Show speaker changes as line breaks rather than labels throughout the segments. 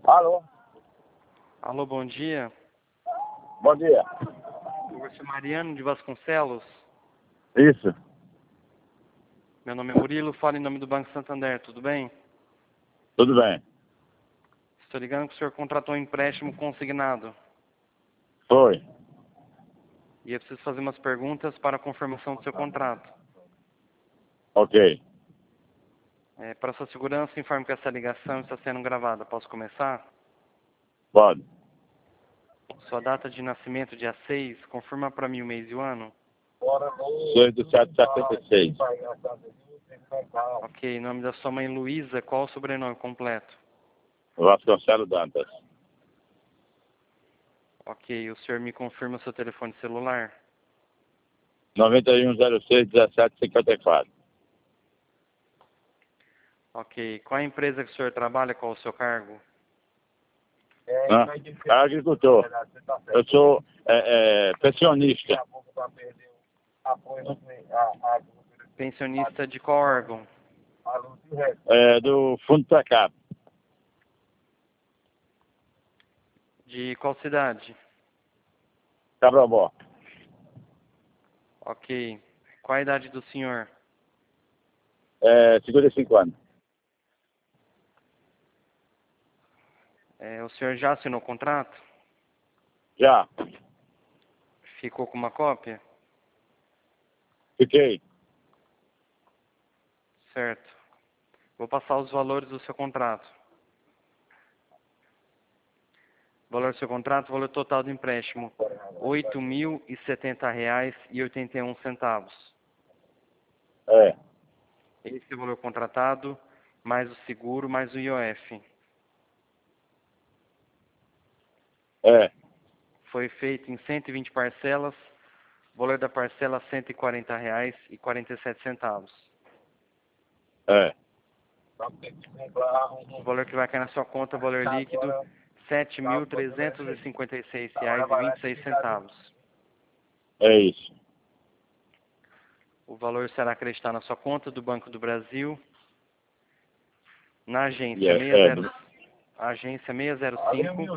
Alô?
Alô, bom dia.
Bom dia.
Conversa Mariano de Vasconcelos.
Isso.
Meu nome é Murilo, falo em nome do Banco Santander, tudo bem?
Tudo bem.
Estou ligando que o senhor contratou um empréstimo consignado.
Foi.
E eu preciso fazer umas perguntas para a confirmação do seu contrato.
Ok.
Para sua segurança, informo que essa ligação está sendo gravada. Posso começar?
Pode.
Sua data de nascimento, dia 6, confirma para mim o mês e o ano.
6/7/76.
Ok, nome da sua mãe Luísa, qual o sobrenome completo?
Vasconcelos Dantas.
Ok, o senhor me confirma o seu telefone celular?
9106-1754.
Ok, qual a empresa que o senhor trabalha, qual o seu cargo?
Agricultor. Eu sou pensionista.
Pensionista de qual órgão?
Do Fundo Precap.
De qual cidade?
Cabrobó.
Ok. Qual a idade do senhor?
55 anos.
O senhor já assinou o contrato?
Já.
Ficou com uma cópia?
Fiquei.
Certo. Vou passar os valores do seu contrato. Valor do seu contrato, valor total do empréstimo, R$ 8.070,81.
É.
Esse é o valor contratado, mais o seguro, mais o IOF.
É.
Foi feito em 120 parcelas, valor da parcela R$ 140,47.
É.
O valor que vai cair na sua conta, valor líquido, R$ 7.356,26.
É isso.
O valor será acreditado na sua conta do Banco do Brasil, na agência 60, agência 605,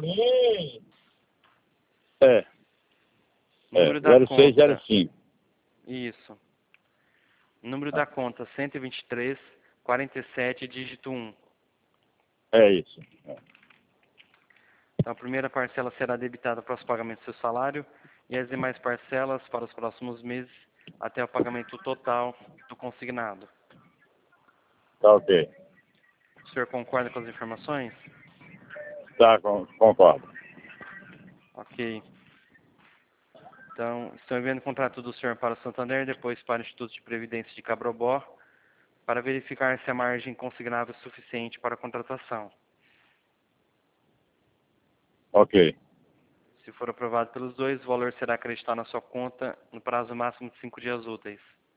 número da conta,
0605.
isso, número da conta 123 47, dígito 1.
É isso.
Então, a primeira parcela será debitada para os pagamentos do seu salário e as demais parcelas para os próximos meses até o pagamento total do consignado.
Tá ok.
O senhor concorda com as informações?
Tá, concordo.
Ok. Então, estou enviando o contrato do senhor para o Santander, depois para o Instituto de Previdência de Cabrobó, para verificar se a margem consignável é suficiente para a contratação.
Ok.
Se for aprovado pelos dois, o valor será acreditado na sua conta no prazo máximo de 5 dias úteis.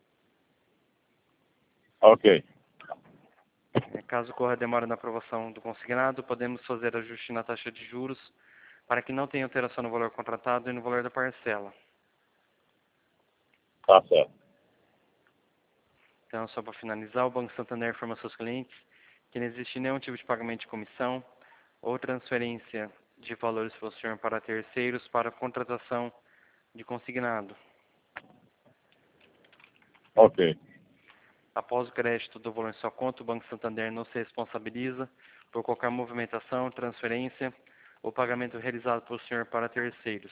Ok.
Caso ocorra demora na aprovação do consignado, podemos fazer ajuste na taxa de juros para que não tenha alteração no valor contratado e no valor da parcela.
Tá certo.
Então, só para finalizar, o Banco Santander informa aos seus clientes que não existe nenhum tipo de pagamento de comissão ou transferência de valores pelo senhor para terceiros para contratação de consignado.
Ok.
Após o crédito do valor em sua conta, o Banco Santander não se responsabiliza por qualquer movimentação, transferência ou pagamento realizado pelo senhor para terceiros.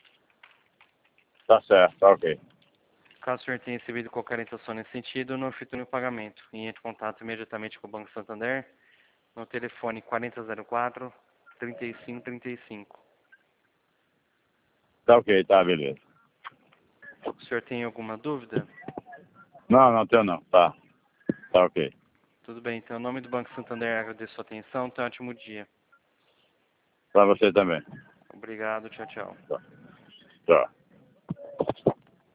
Tá certo. Tá ok.
Caso o senhor tenha recebido qualquer intenção nesse sentido, não efetue o pagamento e entre em contato imediatamente com o Banco Santander no telefone 4004-3535.
Tá ok. Tá, beleza.
O senhor tem alguma dúvida?
Não tenho não. Tá. Tá ok.
Tudo bem, então, em nome do Banco Santander, agradeço a sua atenção. Tenha um ótimo dia.
Pra você também.
Obrigado, tchau, tchau.
Tá. Tchau.